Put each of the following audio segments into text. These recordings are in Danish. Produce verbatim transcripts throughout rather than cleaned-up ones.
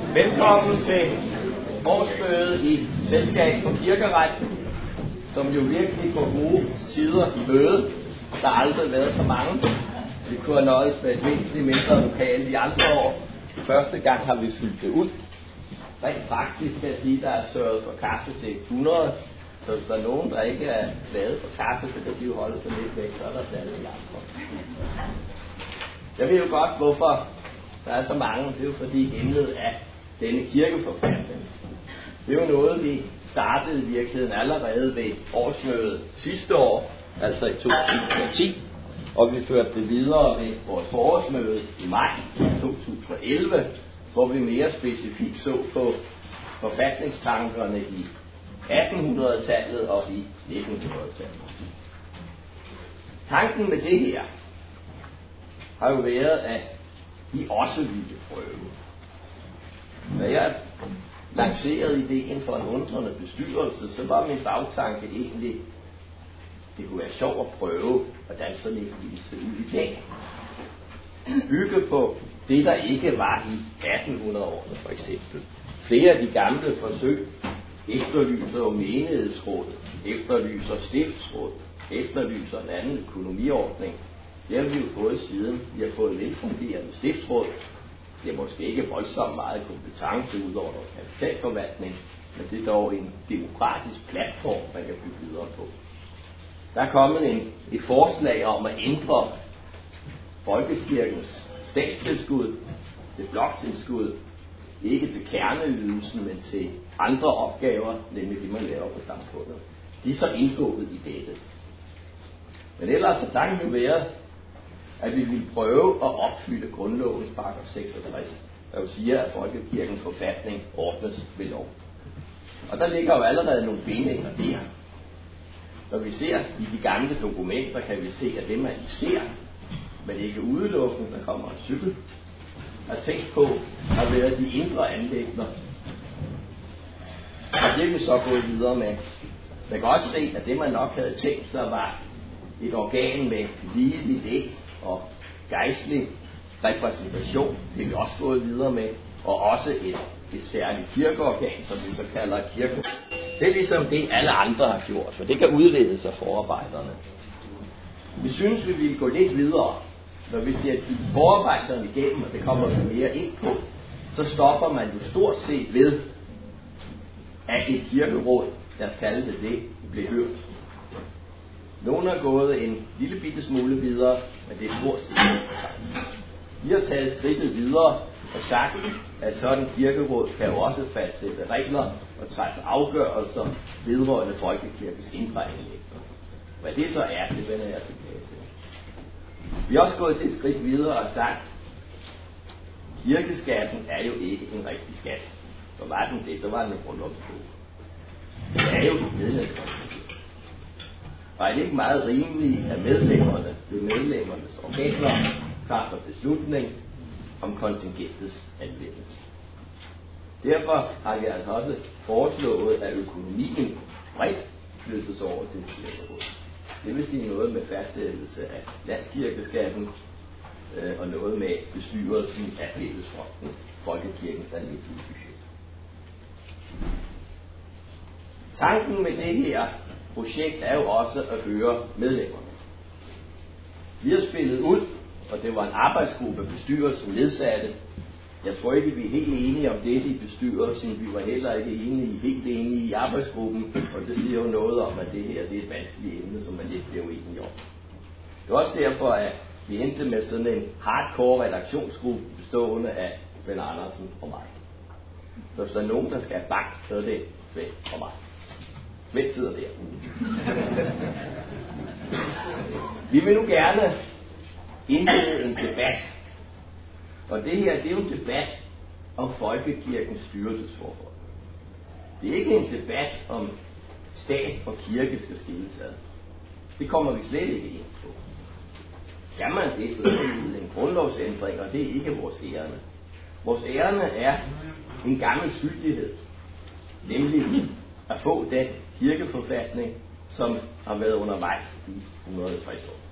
Velkommen til årsmødet i Selskab for Kirkeret, som jo virkelig går gode tider i møde. Der har aldrig været så mange. Vi kunne have nøjes med et væsentligt mindre lokale de andre år. Første gang har vi fyldt det ud. Rent faktisk skal jeg sige, at der er sørget for kaffe til hundrede. Så hvis der er nogen, der ikke er glade for kaffe, så kan de jo holde sig lidt væk, så er der stadig andre. Jeg ved jo godt, hvorfor der er så mange. Det er jo fordi emnet af denne kirkeforfatning. Det er jo noget, vi startede i virkeligheden allerede ved årsmødet sidste år, altså i to tusind og ti. Og vi førte det videre ved vores forårsmøde i maj to tusind og elleve, hvor vi mere specifikt så på forfatningstankerne i attenhundredetallet og i nittenhundredetallet. Tanken med det her har jo været, at vi også ville prøve. Da jeg lancerede ideen for en undrende bestyrelse, så var min bagtanke egentlig, det kunne være sjovt at prøve, hvordan sådan et ville se ud i dag. Bygge på det, der ikke var i attenhundrede-årene for eksempel. Flere af de gamle forsøg efterlyser jo menighedsrådet, efterlyser stiftsråd, efterlyser en anden økonomiordning. Det har vi jo fået siden. Vi har fået et velfungerende stiftsråd. Det er måske ikke voldsomt meget kompetence ud over noget kapitalforvaltning, men det er dog en demokratisk platform, man kan bygge videre på. Der er kommet en, et forslag om at ændre folkekirkens statstilskud til bloktilskud, ikke til kerneydelsen, men til andre opgaver, nemlig det, man laver på samfundet. De er så indgået i dette. Men ellers har tanken jo været, at vi vil prøve at opfylde grundlovens paragraf seksogtres, der jo siger, at folkekirkens forfatning ordnes ved lov. Og der ligger jo allerede nogle bindinger der. Når vi ser i de gamle dokumenter, kan vi se, at det man ser, men ikke udelukkende, der kommer en cykel, har tænkt på, har været de indre anliggender. Og det vil vi så gå videre med. Man kan også se, at det man nok havde tænkt sig var et organ med ligelig læg og gejstlig repræsentation. Det er vi også gået videre med. Og også et, et særligt kirkeorgan, som vi så kalder kirke. Det er ligesom det, alle andre har gjort, for det kan udledes af forarbejderne. Vi synes, vi vil gå lidt videre. Når vi ser de forarbejderne igennem, og det kommer vi mere ind på, så stopper man jo stort set ved, at et kirkeråd, lad os kalde det det, blev hørt. Nogle har gået en lille bitte smule videre, men det er stort set ikke. Vi har taget skridtet videre og sagt, at sådan en kirkeråd kan jo også fastsætte regler og træffe afgørelser vedrørende folkekirkens indre anliggender. Hvad det så er, det vender jeg tilbage til. Vi har også gået det skridt videre og sagt, kirkeskatten er jo ikke en rigtig skat. Så var den det, så var den en grundlovsbog. Det er jo et medlemskontingent. Og er det ikke meget rimeligt, at medlemmerne ved medlemmernes organer træffer beslutning om kontingentets anvendelse. Derfor har vi altså også foreslået, at økonomien bredt flyttes over til kirkerådet. Det vil sige noget med fastsættelse af landskirkeskatten øh, og noget med bestyrelsen af fællesfonden, folkekirkens almindelige budget. Tanken med det her projekt er jo også at høre medlemmerne. Vi har spillet ud, og det var en arbejdsgruppe bestyrelsen nedsatte. Jeg tror ikke, vi er helt enige om det i bestyrelsen. Vi var heller ikke enige, helt enige i arbejdsgruppen, og det siger jo noget om, at det her det er et vanskeligt emne, som man lidt bliver uenige om. Det er også derfor, at vi endte med sådan en hardcore redaktionsgruppe bestående af Svend Andersen og mig. Så hvis der er nogen, der skal have bank, så er det Svend og mig. Svend sidder der. Vi vil nu gerne indlede en debat. Og det her, det er jo en debat om folkekirkens styrelsesforhold. Det er ikke en debat om stat og kirke skal skilles ad. Det kommer vi slet ikke ind på. Skal man det, så er det en grundlovsændring, og det er ikke vores ærende. Vores ærende er en gammel skyldighed, nemlig at få den kirkeforfatning, som har været undervejs i et hundrede og tres år.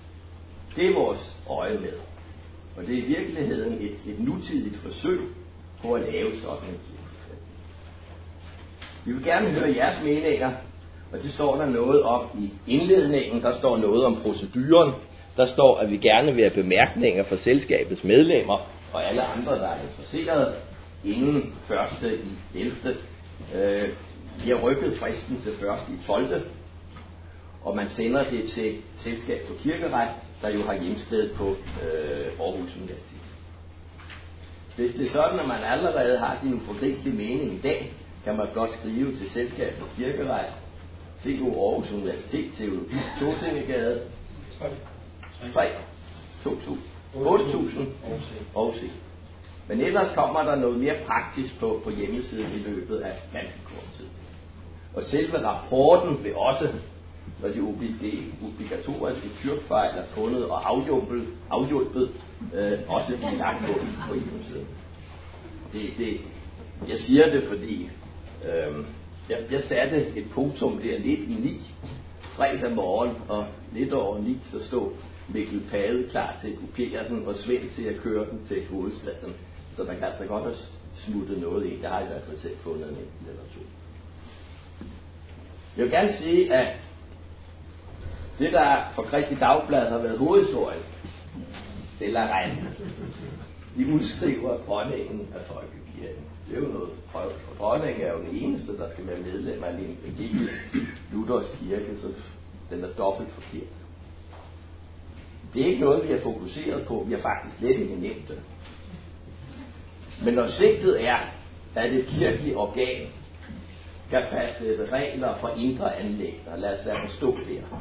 Det er vores øje med. Og det er i virkeligheden et, et nutidigt forsøg på at lave sådan en kirkeforfatning. Vi vil gerne høre jeres meninger, og det står der noget om i indledningen. Der står noget om proceduren. Der står, at vi gerne vil have bemærkninger fra selskabets medlemmer og alle andre, der er interesserede, inden første i ellevte Øh, vi har rykket fristen til første i tolvte og man sender det til Selskab for Kirkeret, der jo har hjemsted på øh, Aarhus Universitet. Hvis det er sådan, at man allerede har sin uforgribelige mening i dag, kan man blot skrive til Selskab for Kirkeret, C O Aarhus Universitet, Teologi, Tåsingegade, tre, to tusind, otte tusind og C. Men ellers kommer der noget mere praktisk på, på hjemmesiden i løbet af ganske kort tid. Og selve rapporten vil også, når de obligatoriske tyrkfejl er fundet og afhjulpet, afhjulpet øh, også blive lagt på, på hjemmesiden. Det, det, jeg siger det, fordi øh, jeg, jeg satte et punktum der lidt i ni, fredag morgen, og lidt over ni, så stod Mikkel Pade klar til at kopiere den, og Svend til at køre den til hovedstaden. Så der kan altså godt have smuttet noget ind. Jeg har i hvert fald selv fundet en enkelt eller to. Jeg vil gerne sige, at det, der for Kristi Dagblad har været hovedhistorien, det er Larend. De udskriver dronningen af folkekirken. Det er jo noget prøv. For dronningen er jo den eneste, der skal være medlem af en evangelisk luthersk kirke, så den er dobbelt forkert. Det er ikke noget, vi har fokuseret på. Vi har faktisk slet ikke nævnt det. Men når sigtet er, at et kirkeligt organ kan fastsætte regler for indre anliggender, lad os lade det stå der,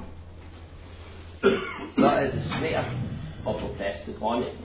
så er det svært at få plads til dronningen.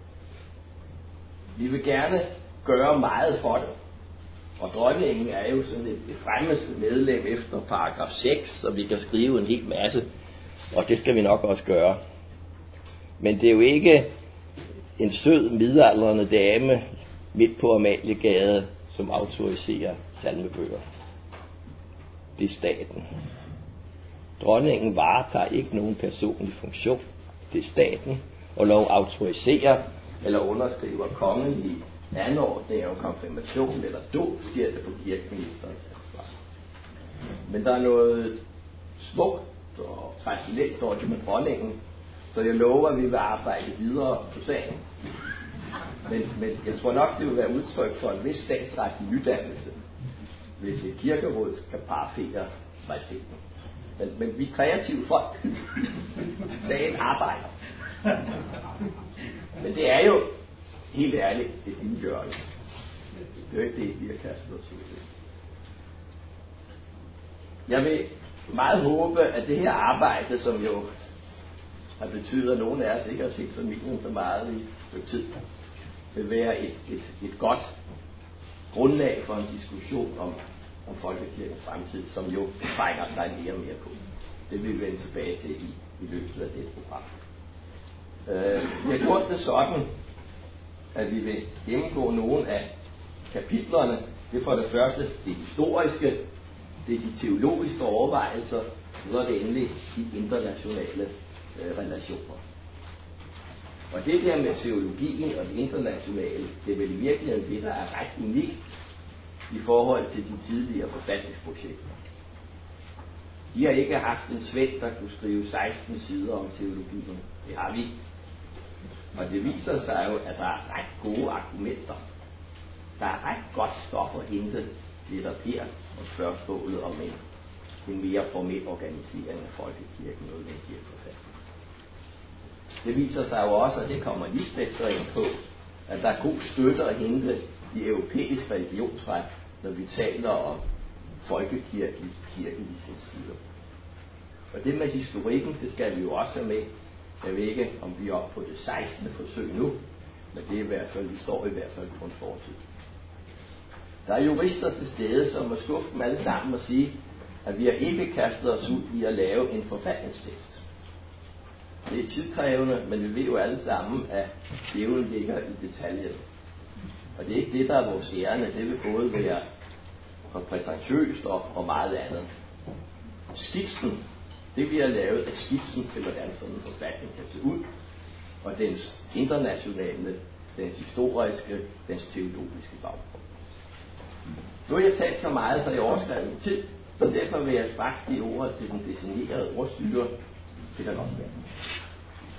Vi vil gerne gøre meget for det. Og dronningen er jo sådan et, et fremmeste medlem efter paragraf seks, så vi kan skrive en hel masse, og det skal vi nok også gøre. Men det er jo ikke en sød midaldrende dame midt på Amaliegade, som autoriserer salmebøger. Det er staten. Dronningen varetager ikke nogen personlig funktion. Det er staten, og lov autoriserer eller underskriver kongelige anordninger og konfirmation eller dåb, sker det på kirkeministerens ansvar. Men der er noget smukt og fascinelt over det med dronningen, så jeg lover, at vi vil arbejde videre på sagen. Men, men jeg tror nok, det vil være udtryk for en vis statsretlig nydannelse, hvis et kirkeråd skal parafere majestæten. Men, men vi er kreative folk. Sagen arbejder. Men det er jo helt ærligt et indgørende. Det er jo ikke det, vi har kastet os ud. Jeg vil meget håbe, at det her arbejde, som jo har betydet, at nogle af os ikke har set familien så meget i et tid, vil være et, et, et godt grundlag for en diskussion om, om folkekirkens fremtid, som jo trænger sig mere og mere på. Det vil vi vende tilbage til i, i løbet af det program. Øh, jeg har gjort det sådan, at vi vil gennemgå nogle af kapitlerne. Det er for det første det historiske, det er de teologiske overvejelser, og så er det endelig de internationale øh, relationer. Og det der med teologien og det internationale, det er vel i virkeligheden det, der er ret unikt i forhold til de tidligere forfatningsprojekter. De har ikke haft en Svend, der kunne skrive seksten sider om teologien. Det har vi. Og det viser sig jo, at der er ret gode argumenter. Der er ret godt stof at hente netop her og spørgsmålet om en, en mere formel organisering af folkekirken og den kirkeforfatning. Det viser sig jo også, og det kommer Lisbeth så ind på, at der er god støtte at hente i europæisk religionsret, når vi taler om folkekirkelig kirkelig selvstyre. Og det med historikken, det skal vi jo også have med. Jeg ved ikke, om vi er oppe på det sekstende forsøg nu, men det er i hvert fald, vi står i hvert fald på en fortid. Der er jurister til stede, som må skuffe dem alle sammen og sige, at vi har ikke kastet os ud i at lave en forfatningstekst. Det er tidkrævende, men vi ved jo alle sammen, at djævlen ligger i detaljen. Og det er ikke det, der er vores ærende. Det vil både være for prætentiøst og, og meget andet. Skitsen, det vi har lavet, er skitsen til, hvordan sådan en forfatning kan se ud. Og dens internationale dens historiske, dens teologiske baggrund. Nu har jeg talt så meget, så jeg overskrevet min tid, så derfor vil jeg straks give ordet til den designerede ordstyrer, Peter Lofberg.